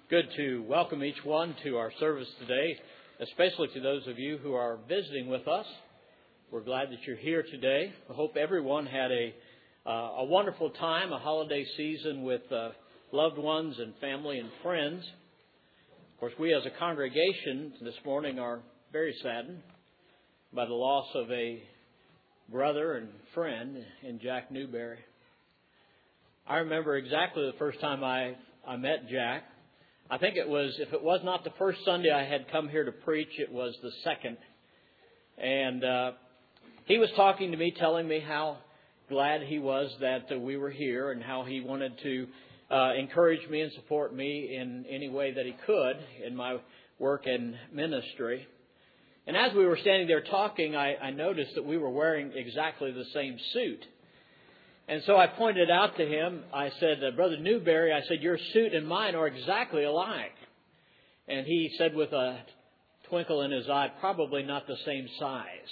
Good to welcome each one to our service today, especially to those of you who are visiting with us. We're glad that you're here today. I hope everyone had a wonderful time, a holiday season with loved ones and family and friends. Of course, we as a congregation this morning are very saddened by the loss of a brother and friend in Jack Newberry. I remember exactly the first time I met Jack. I think it was, if it was not the first Sunday I had come here to preach, it was the second. And he was talking to me, telling me how glad he was that we were here and how he wanted to encourage me and support me in any way that he could in my work and ministry. And as we were standing there talking, I noticed that we were wearing exactly the same suit. And so I pointed out to him, I said, Brother Newberry, I said, your suit and mine are exactly alike. And he said with a twinkle in his eye, probably not the same size.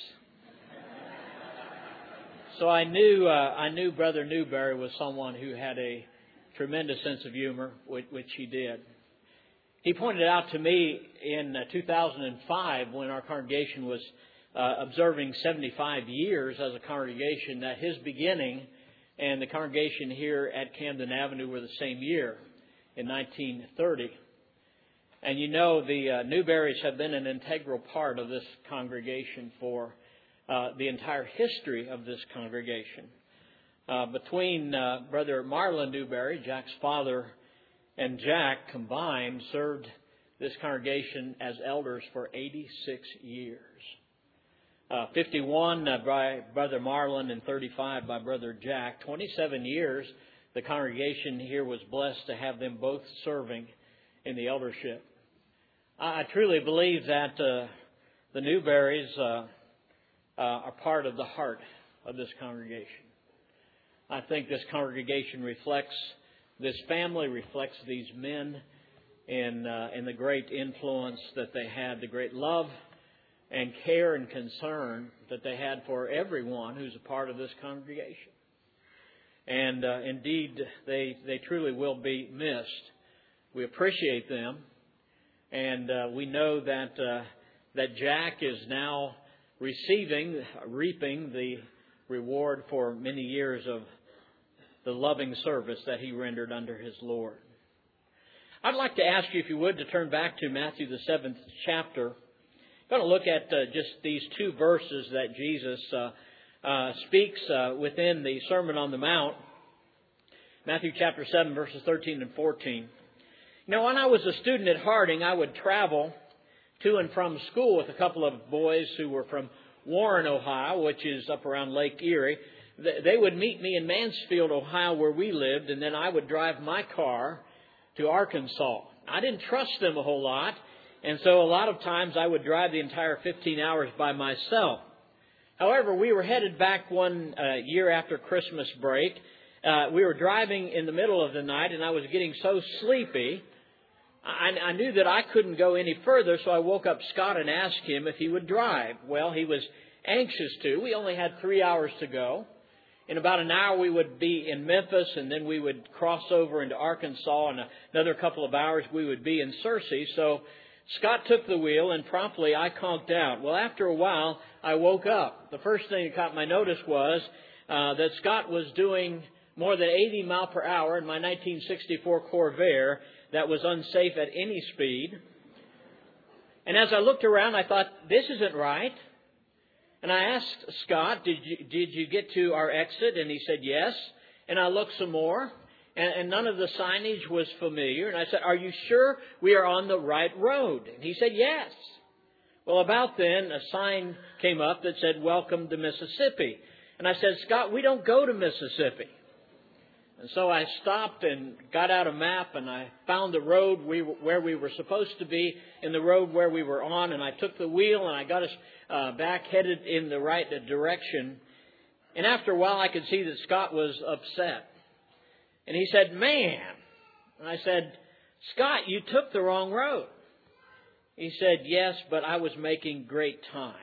So I knew Brother Newberry was someone who had a tremendous sense of humor, which he did. He pointed out to me in 2005, when our congregation was observing 75 years as a congregation, that his beginning and the congregation here at Camden Avenue were the same year, in 1930. And you know, the Newberrys have been an integral part of this congregation for the entire history of this congregation. Between Brother Marlon Newberry, Jack's father, and Jack combined served this congregation as elders for 86 years. 51 by Brother Marlon and 35 by Brother Jack. 27 years the congregation here was blessed to have them both serving in the eldership. I truly believe that the Newberrys are part of the heart of this congregation. I think this congregation reflects, this family reflects these men in the great influence that they had, the great love and care and concern that they had for everyone who's a part of this congregation. And indeed, they truly will be missed. We appreciate them, and we know that Jack is now reaping the reward for many years of the loving service that he rendered under his Lord. I'd like to ask you, if you would, to turn back to Matthew the 7th chapter. I'm going to look at just these two verses that Jesus speaks within the Sermon on the Mount. Matthew chapter 7, verses 13 and 14. You know, when I was a student at Harding, I would travel to and from school with a couple of boys who were from Warren, Ohio, which is up around Lake Erie. They would meet me in Mansfield, Ohio, where we lived, and then I would drive my car to Arkansas. I didn't trust them a whole lot. And so a lot of times I would drive the entire 15 hours by myself. However, we were headed back one year after Christmas break. We were driving in the middle of the night, and I was getting so sleepy, I knew that I couldn't go any further, so I woke up Scott and asked him if he would drive. Well, he was anxious to. We only had 3 hours to go. In about an hour, we would be in Memphis, and then we would cross over into Arkansas, and another couple of hours we would be in Searcy. So Scott took the wheel, and promptly I conked out. Well, after a while, I woke up. The first thing that caught my notice was that Scott was doing more than 80 miles per hour in my 1964 Corvair that was unsafe at any speed. And as I looked around, I thought, this isn't right. And I asked Scott, did you get to our exit? And he said, yes. And I looked some more. And none of the signage was familiar. And I said, are you sure we are on the right road? And he said, yes. Well, about then, a sign came up that said, welcome to Mississippi. And I said, Scott, we don't go to Mississippi. And so I stopped and got out a map, and I found the road where we were supposed to be and the road where we were on. And I took the wheel, and I got us back headed in the right direction. And after a while, I could see that Scott was upset. And he said, man. And I said, Scott, you took the wrong road. He said, yes, but I was making great time.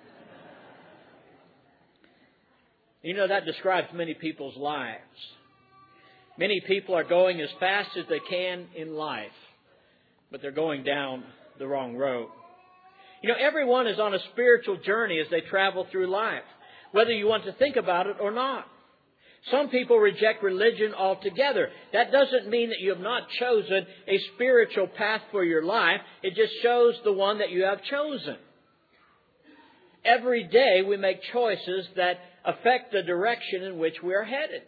You know, that describes many people's lives. Many people are going as fast as they can in life. but they're going down the wrong road. You know, everyone is on a spiritual journey as they travel through life, whether you want to think about it or not. Some people reject religion altogether. That doesn't mean that you have not chosen a spiritual path for your life. It just shows the one that you have chosen. Every day we make choices that affect the direction in which we are headed.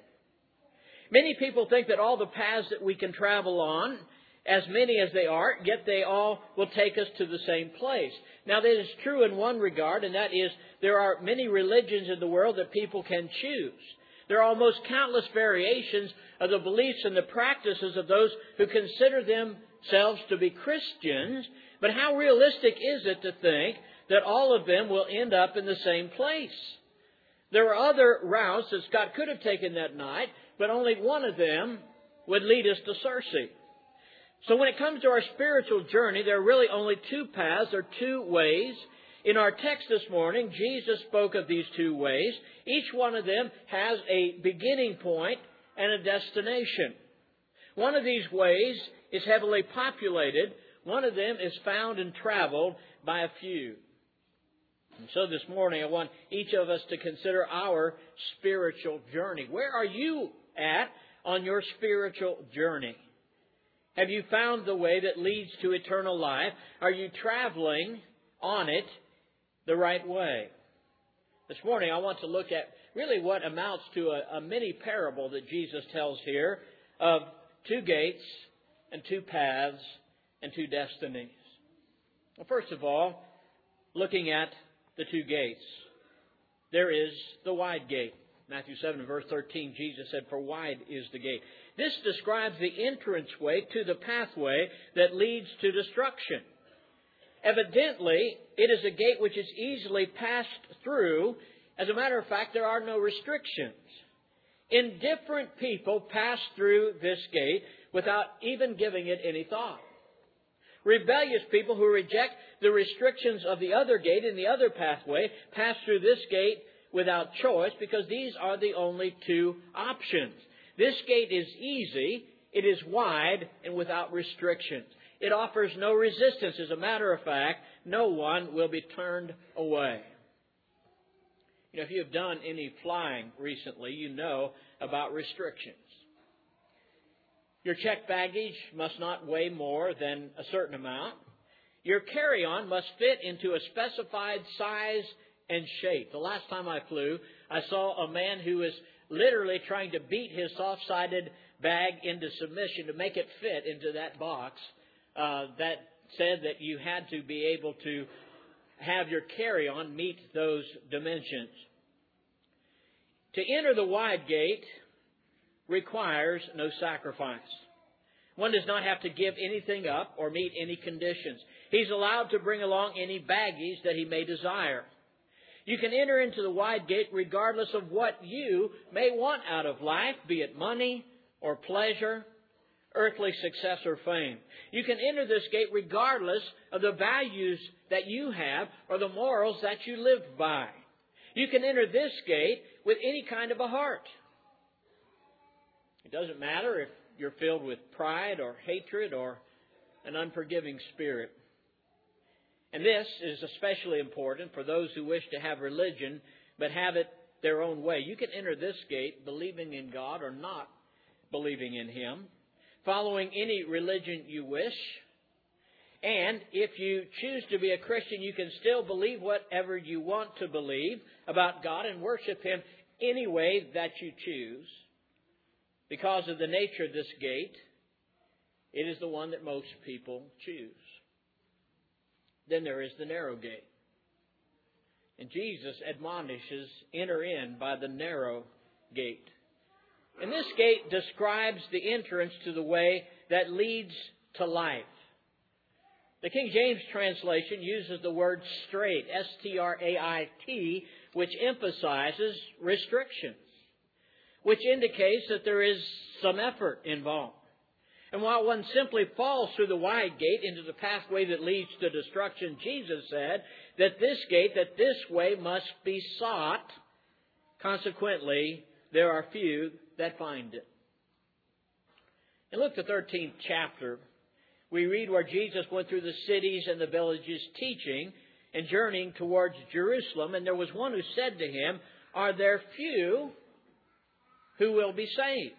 Many people think that all the paths that we can travel on, as many as they are, yet they all will take us to the same place. Now, that is true in one regard, and that is there are many religions in the world that people can choose. There are almost countless variations of the beliefs and the practices of those who consider themselves to be Christians. But how realistic is it to think that all of them will end up in the same place? There are other routes that Scott could have taken that night, but only one of them would lead us to Cersei. So when it comes to our spiritual journey, there are really only two paths or two ways. In our text this morning, Jesus spoke of these two ways. Each one of them has a beginning point and a destination. One of these ways is heavily populated. One of them is found and traveled by a few. And so this morning, I want each of us to consider our spiritual journey. Where are you at on your spiritual journey? Have you found the way that leads to eternal life? Are you traveling on it the right way? This morning I want to look at really what amounts to a mini parable that Jesus tells here of two gates and two paths and two destinies. Well, first of all, looking at the two gates. There is the wide gate. Matthew 7 verse 13, Jesus said, "For wide is the gate." This describes the entranceway to the pathway that leads to destruction. Evidently, it is a gate which is easily passed through. As a matter of fact, there are no restrictions. Indifferent people pass through this gate without even giving it any thought. Rebellious people who reject the restrictions of the other gate and the other pathway pass through this gate without choice because these are the only two options. This gate is easy, it is wide, and without restrictions. It offers no resistance. As a matter of fact, no one will be turned away. You know, if you have done any flying recently, you know about restrictions. Your checked baggage must not weigh more than a certain amount. Your carry-on must fit into a specified size and shape. The last time I flew, I saw a man who was literally trying to beat his soft-sided bag into submission to make it fit into that box that said that you had to be able to have your carry-on meet those dimensions. To enter the wide gate requires no sacrifice. One does not have to give anything up or meet any conditions. He's allowed to bring along any baggage that he may desire. You can enter into the wide gate regardless of what you may want out of life, be it money or pleasure, earthly success or fame. You can enter this gate regardless of the values that you have or the morals that you live by. You can enter this gate with any kind of a heart. It doesn't matter if you're filled with pride or hatred or an unforgiving spirit. And this is especially important for those who wish to have religion but have it their own way. You can enter this gate believing in God or not believing in Him, following any religion you wish. And if you choose to be a Christian, you can still believe whatever you want to believe about God and worship Him any way that you choose. Because of the nature of this gate, it is the one that most people choose. Then there is the narrow gate. And Jesus admonishes, enter in by the narrow gate. And this gate describes the entrance to the way that leads to life. The King James translation uses the word straight, S-T-R-A-I-T, which emphasizes restrictions, which indicates that there is some effort involved. And while one simply falls through the wide gate into the pathway that leads to destruction, Jesus said that this way must be sought. Consequently, there are few that find it. In Luke the 13th chapter, we read where Jesus went through the cities and the villages teaching and journeying towards Jerusalem. And there was one who said to him, "Are there few who will be saved?"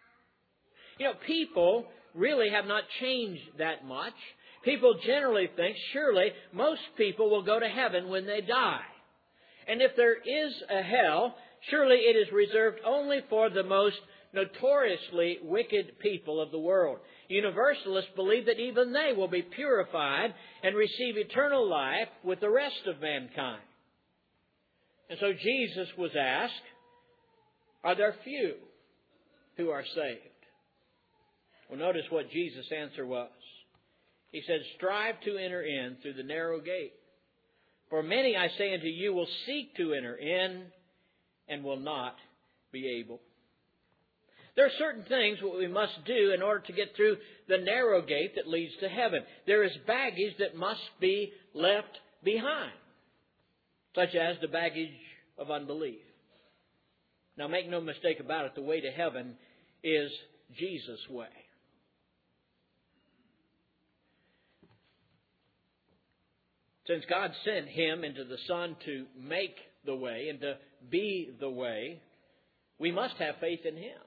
People really have not changed that much. People generally think, surely, most people will go to heaven when they die. And if there is a hell, surely it is reserved only for the most notoriously wicked people of the world. Universalists believe that even they will be purified and receive eternal life with the rest of mankind. And so Jesus was asked, are there few who are saved? Well, notice what Jesus' answer was. He said, strive to enter in through the narrow gate. For many, I say unto you, will seek to enter in and will not be able. There are certain things that we must do in order to get through the narrow gate that leads to heaven. There is baggage that must be left behind, such as the baggage of unbelief. Now, make no mistake about it, the way to heaven is Jesus' way. Since God sent Him into the Son to make the way and to be the way, we must have faith in Him.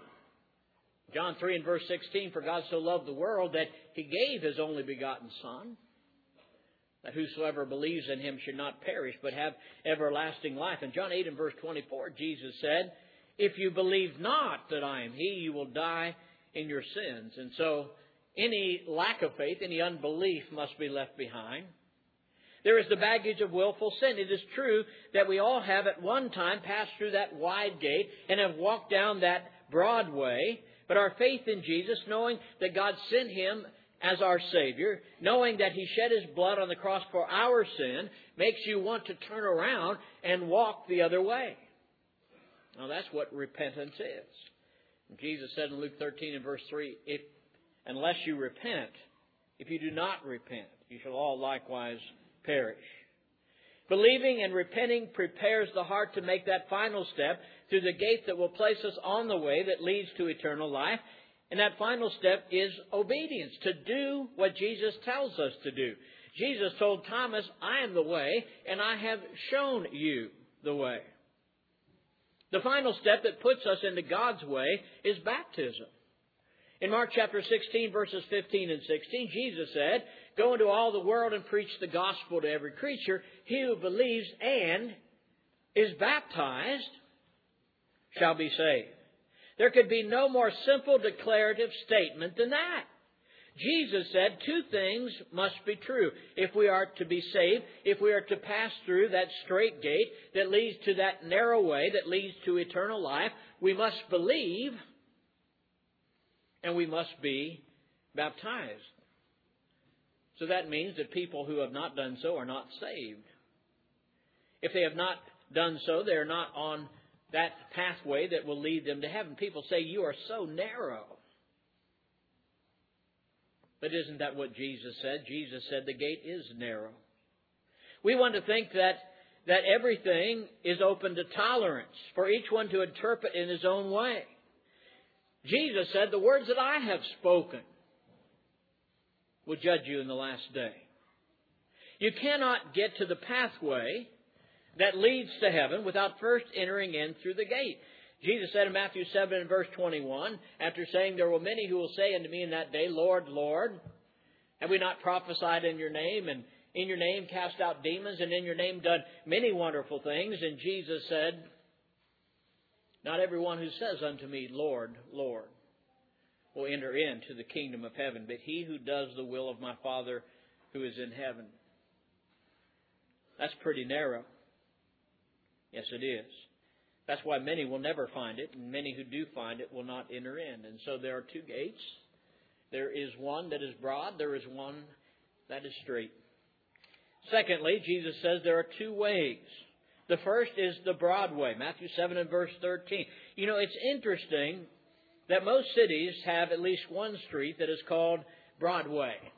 John 3 and verse 16, for God so loved the world that He gave His only begotten Son, that whosoever believes in Him should not perish but have everlasting life. And John 8 and verse 24, Jesus said, if you believe not that I am He, you will die in your sins. And so any lack of faith, any unbelief must be left behind. There is the baggage of willful sin. It is true that we all have at one time passed through that wide gate and have walked down that broad way. But our faith in Jesus, knowing that God sent Him as our Savior, knowing that He shed His blood on the cross for our sin, makes you want to turn around and walk the other way. Now that's what repentance is. And Jesus said in Luke 13 and verse 3, unless you repent, if you do not repent, you shall all likewise perish. Believing and repenting prepares the heart to make that final step through the gate that will place us on the way that leads to eternal life. And that final step is obedience, to do what Jesus tells us to do. Jesus told Thomas, I am the way, and I have shown you the way. The final step that puts us into God's way is baptism. In Mark chapter 16, verses 15 and 16, Jesus said, go into all the world and preach the gospel to every creature. He who believes and is baptized shall be saved. There could be no more simple declarative statement than that. Jesus said two things must be true. If we are to be saved, if we are to pass through that straight gate that leads to that narrow way that leads to eternal life, we must believe and we must be baptized. So that means that people who have not done so are not saved. If they have not done so, they are not on that pathway that will lead them to heaven. People say, you are so narrow. But isn't that what Jesus said? Jesus said the gate is narrow. We want to think that everything is open to tolerance, for each one to interpret in his own way. Jesus said, the words that I have spoken will judge you in the last day. You cannot get to the pathway that leads to heaven without first entering in through the gate. Jesus said in Matthew 7 and verse 21, after saying, there will many who will say unto me in that day, Lord, Lord, have we not prophesied in your name, and in your name cast out demons, and in your name done many wonderful things? And Jesus said, not everyone who says unto me, Lord, Lord, will enter into the kingdom of heaven, but he who does the will of my Father who is in heaven. That's pretty narrow. Yes, it is. That's why many will never find it, and many who do find it will not enter in. And so there are two gates. There is one that is broad. There is one that is straight. Secondly, Jesus says there are two ways. The first is the broad way, Matthew 7 and verse 13. You know, it's interesting that most cities have at least one street that is called Broadway.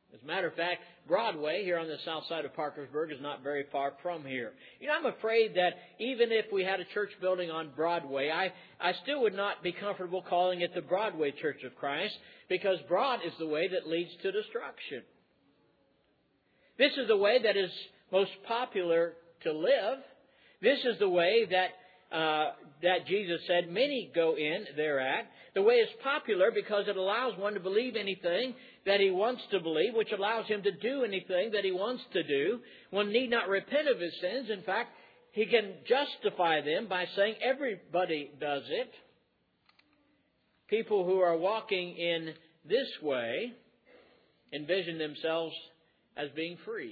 As a matter of fact, Broadway here on the south side of Parkersburg is not very far from here. I'm afraid that even if we had a church building on Broadway, I still would not be comfortable calling it the Broadway Church of Christ, because broad is the way that leads to destruction. This is the way that is most popular to live. This is the way that Jesus said many go in thereat. The way is popular because it allows one to believe anything that he wants to believe, which allows him to do anything that he wants to do. One need not repent of his sins. In fact, he can justify them by saying everybody does it. People who are walking in this way envision themselves as being free.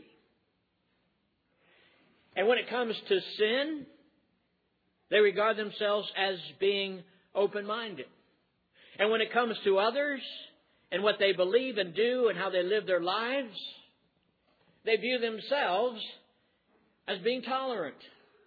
And when it comes to sin, they regard themselves as being open-minded. And when it comes to others and what they believe and do and how they live their lives, they view themselves as being tolerant.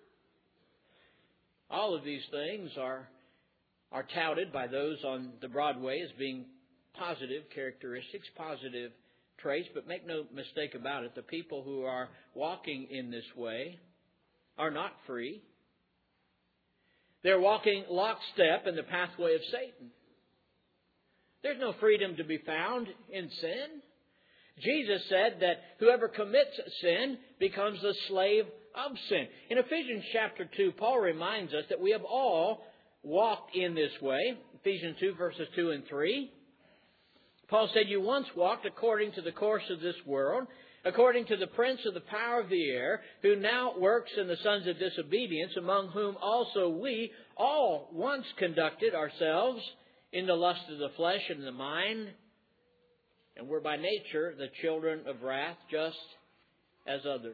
All of these things are touted by those on the Broadway as being positive characteristics, positive traits. But make no mistake about it, the people who are walking in this way are not free. They're walking lockstep in the pathway of Satan. There's no freedom to be found in sin. Jesus said that whoever commits sin becomes a slave of sin. In Ephesians chapter 2, Paul reminds us that we have all walked in this way. Ephesians 2 verses 2 and 3. Paul said, "You once walked according to the course of this world, according to the prince of the power of the air, who now works in the sons of disobedience, among whom also we all once conducted ourselves in the lust of the flesh and the mind, and were by nature the children of wrath, just as others."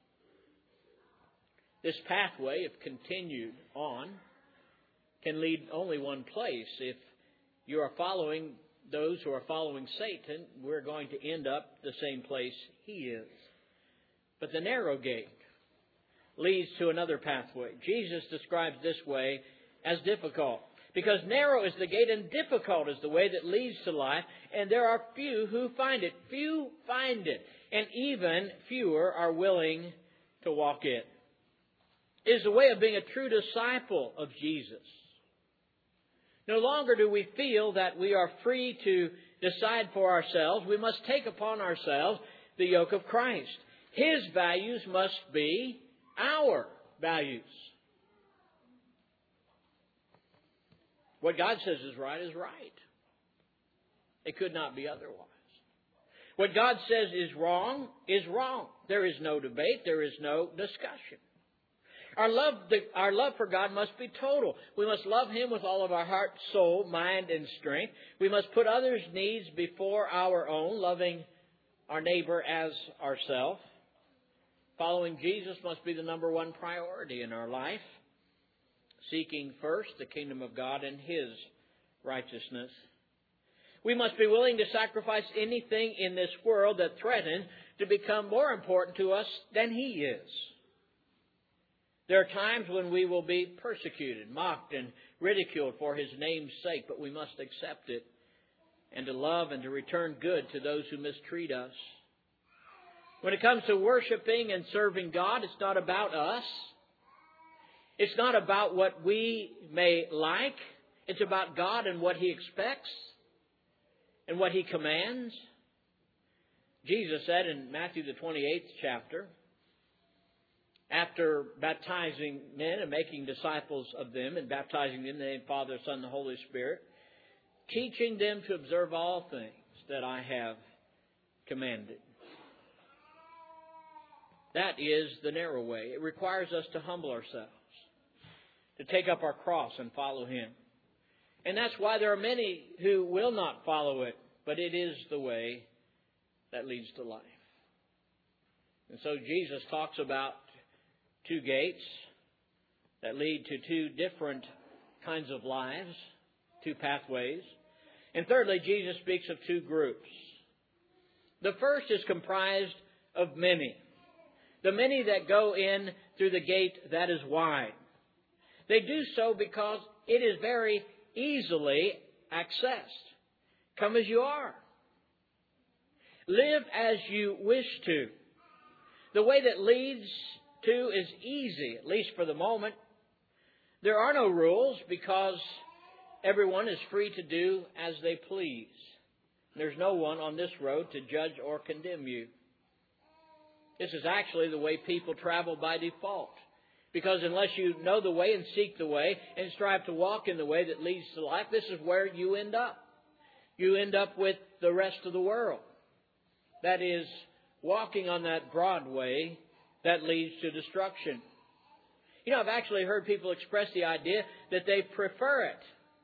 This pathway, if continued on, can lead only one place. If you are following those who are following Satan, we're going to end up the same place he is. But the narrow gate leads to another pathway. Jesus describes this way as difficult, because narrow is the gate and difficult is the way that leads to life, and there are few who find it. Few find it, and even fewer are willing to walk it. It is the way of being a true disciple of Jesus. No longer do we feel that we are free to decide for ourselves. We must take upon ourselves the yoke of Christ. His values must be our values. What God says is right is right. It could not be otherwise. What God says is wrong is wrong. There is no debate. There is no discussion. Our love for God must be total. We must love Him with all of our heart, soul, mind, and strength. We must put others' needs before our own, loving our neighbor as ourselves. Following Jesus must be the number one priority in our life. Seeking first the kingdom of God and His righteousness. We must be willing to sacrifice anything in this world that threatens to become more important to us than He is. There are times when we will be persecuted, mocked, and ridiculed for His name's sake, but we must accept it and to love and to return good to those who mistreat us. When it comes to worshiping and serving God, it's not about us. It's not about what we may like. It's about God and what He expects and what He commands. Jesus said in Matthew the 28th chapter, after baptizing men and making disciples of them and baptizing them in the name of the Father, Son, and the Holy Spirit, teaching them to observe all things that I have commanded. That is the narrow way. It requires us to humble ourselves, to take up our cross and follow Him. And that's why there are many who will not follow it, but it is the way that leads to life. And so Jesus talks about two gates that lead to two different kinds of lives, two pathways. And thirdly, Jesus speaks of two groups. The first is comprised of many. The many that go in through the gate that is wide. They do so because it is very easily accessed. Come as you are. Live as you wish to. The way that leads to is easy, at least for the moment. There are no rules because everyone is free to do as they please. There's no one on this road to judge or condemn you. This is actually the way people travel by default. Because unless you know the way and seek the way and strive to walk in the way that leads to life, this is where you end up. You end up with the rest of the world. That is, walking on that broad way that leads to destruction. You know, I've actually heard people express the idea that they prefer it.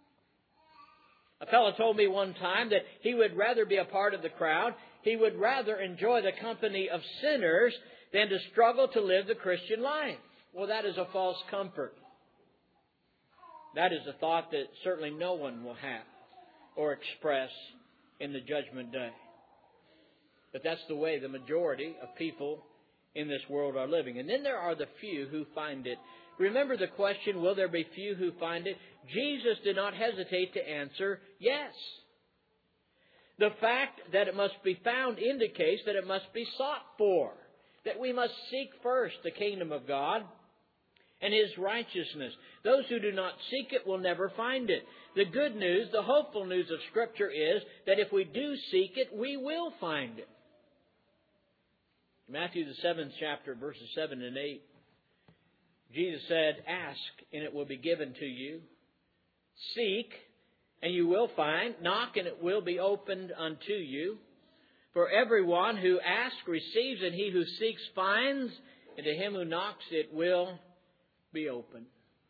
A fellow told me one time that he would rather be a part of the crowd. He would rather enjoy the company of sinners than to struggle to live the Christian life. Well, that is a false comfort. That is a thought that certainly no one will have or express in the judgment day. But that's the way the majority of people in this world are living. And then there are the few who find it. Remember the question, will there be few who find it? Jesus did not hesitate to answer yes. The fact that it must be found indicates that it must be sought for. That we must seek first the kingdom of God and His righteousness. Those who do not seek it will never find it. The good news, the hopeful news of Scripture is that if we do seek it, we will find it. Matthew the 7th chapter, verses 7 and 8. Jesus said, ask and it will be given to you. Seek and you will find. Knock and it will be opened unto you. For everyone who asks receives, and he who seeks finds, and to him who knocks it will be opened.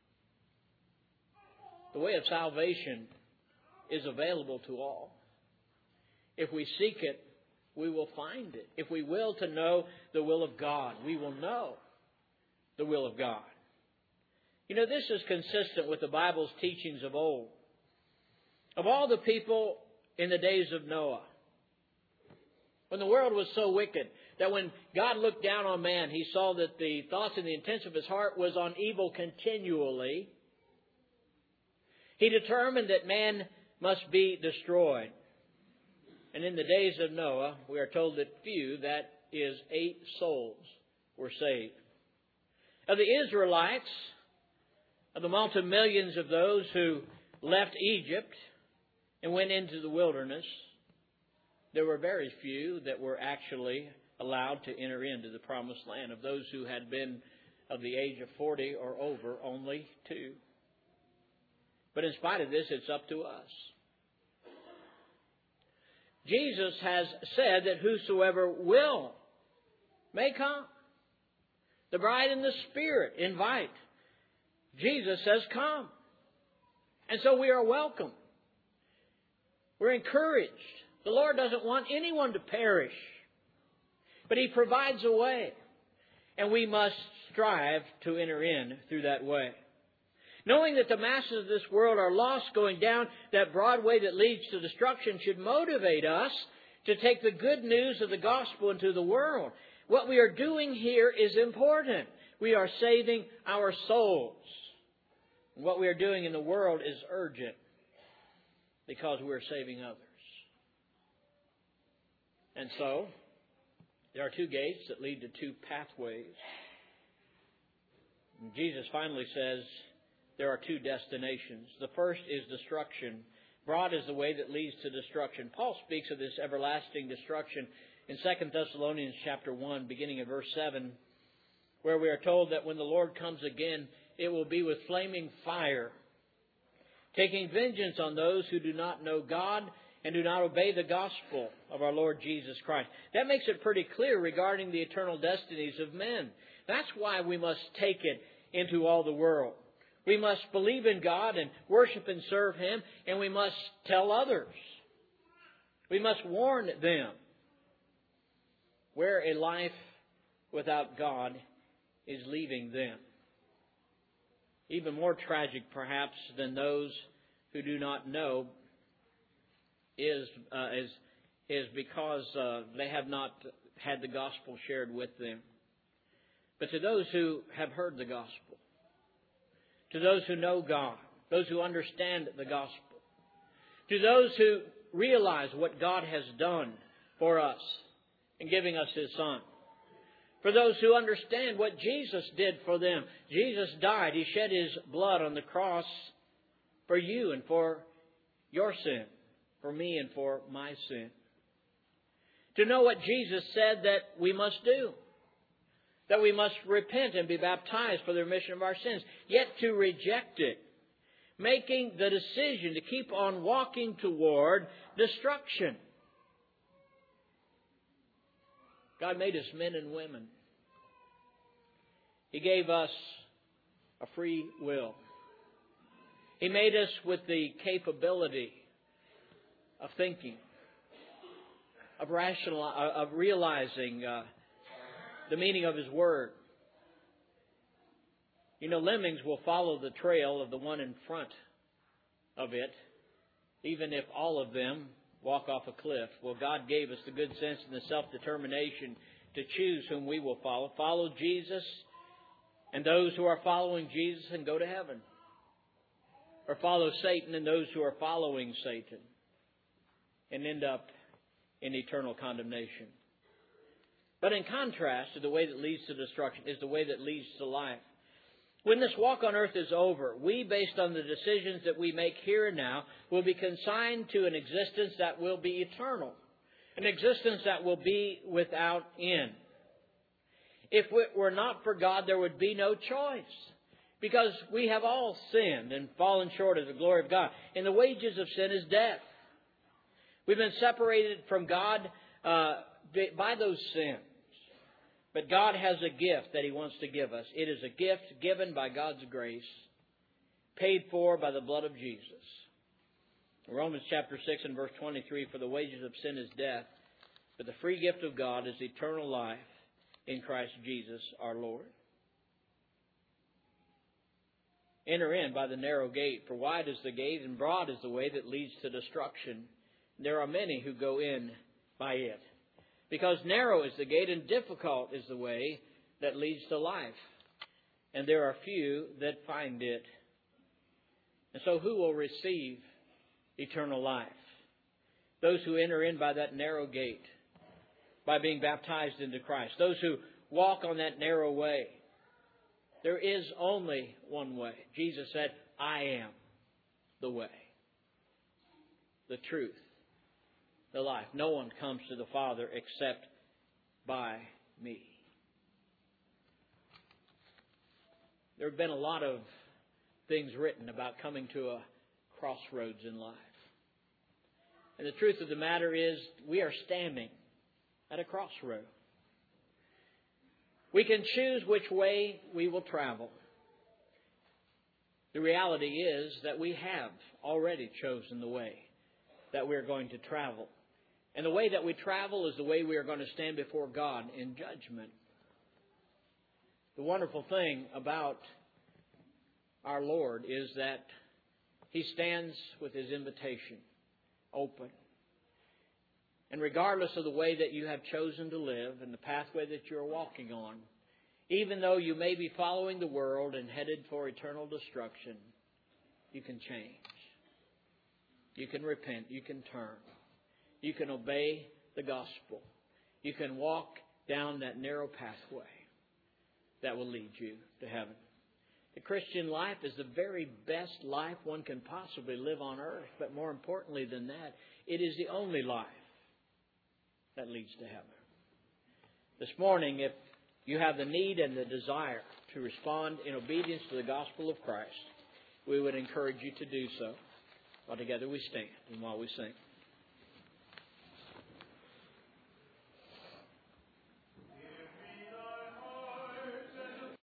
The way of salvation is available to all. If we seek it, we will find it. If we will to know the will of God, we will know the will of God. You know, this is consistent with the Bible's teachings of old. Of all the people in the days of Noah, when the world was so wicked that when God looked down on man, He saw that the thoughts and the intents of his heart was on evil continually, He determined that man must be destroyed. And in the days of Noah, we are told that few, that is 8 souls, were saved. Of the Israelites, of the multi-millions of those who left Egypt and went into the wilderness, there were very few that were actually allowed to enter into the promised land. Of those who had been of the age of 40 or over, only 2. But in spite of this, it's up to us. Jesus has said that whosoever will may come. The bride and the Spirit invite. Jesus says, come. And so we are welcome. We're encouraged. The Lord doesn't want anyone to perish. But He provides a way. And we must strive to enter in through that way. Knowing that the masses of this world are lost going down that broad way that leads to destruction should motivate us to take the good news of the gospel into the world. What we are doing here is important. We are saving our souls. What we are doing in the world is urgent because we're saving others. And so, there are 2 gates that lead to 2 pathways. And Jesus finally says there are 2 destinations. The first is destruction. Broad is the way that leads to destruction. Paul speaks of this everlasting destruction in 2 Thessalonians chapter 1, beginning at verse 7, where we are told that when the Lord comes again, it will be with flaming fire, taking vengeance on those who do not know God and do not obey the gospel of our Lord Jesus Christ. That makes it pretty clear regarding the eternal destinies of men. That's why we must take it into all the world. We must believe in God and worship and serve Him, and we must tell others. We must warn them where a life without God is leaving them. Even more tragic, perhaps, than those who do not know is because they have not had the gospel shared with them. But to those who have heard the gospel, to those who know God, those who understand the gospel, to those who realize what God has done for us in giving us His Son. For those who understand what Jesus did for them. Jesus died. He shed His blood on the cross for you and for your sin, for me and for my sin. To know what Jesus said that we must do. That we must repent and be baptized for the remission of our sins. Yet to reject it. Making the decision to keep on walking toward destruction. God made us men and women. He gave us a free will. He made us with the capability of thinking, of realizing the meaning of His Word. You know, lemmings will follow the trail of the one in front of it, even if all of them walk off a cliff. Well, God gave us the good sense and the self-determination to choose whom we will follow. Follow Jesus and those who are following Jesus and go to heaven. Or follow Satan and those who are following Satan and end up in eternal condemnation. But in contrast to the way that leads to destruction is the way that leads to life. When this walk on earth is over, we, based on the decisions that we make here and now, will be consigned to an existence that will be eternal. An existence that will be without end. If it were not for God, there would be no choice. Because we have all sinned and fallen short of the glory of God. And the wages of sin is death. We've been separated from God by those sins. But God has a gift that He wants to give us. It is a gift given by God's grace, paid for by the blood of Jesus. Romans chapter 6 and verse 23, for the wages of sin is death, but the free gift of God is eternal life in Christ Jesus our Lord. Enter in by the narrow gate, for wide is the gate and broad is the way that leads to destruction. There are many who go in by it. Because narrow is the gate and difficult is the way that leads to life. And there are few that find it. And so who will receive eternal life? Those who enter in by that narrow gate, by being baptized into Christ. Those who walk on that narrow way. There is only one way. Jesus said, I am the way, the truth, the life. No one comes to the Father except by me. There have been a lot of things written about coming to a crossroads in life. And the truth of the matter is, we are standing at a crossroad. We can choose which way we will travel. The reality is that we have already chosen the way that we're going to travel. And the way that we travel is the way we are going to stand before God in judgment. The wonderful thing about our Lord is that He stands with His invitation open. And regardless of the way that you have chosen to live and the pathway that you're walking on, even though you may be following the world and headed for eternal destruction, you can change. You can repent. You can turn. You can obey the gospel. You can walk down that narrow pathway that will lead you to heaven. The Christian life is the very best life one can possibly live on earth. But more importantly than that, it is the only life that leads to heaven. This morning, if you have the need and the desire to respond in obedience to the gospel of Christ, we would encourage you to do so. While together we stand and while we sing.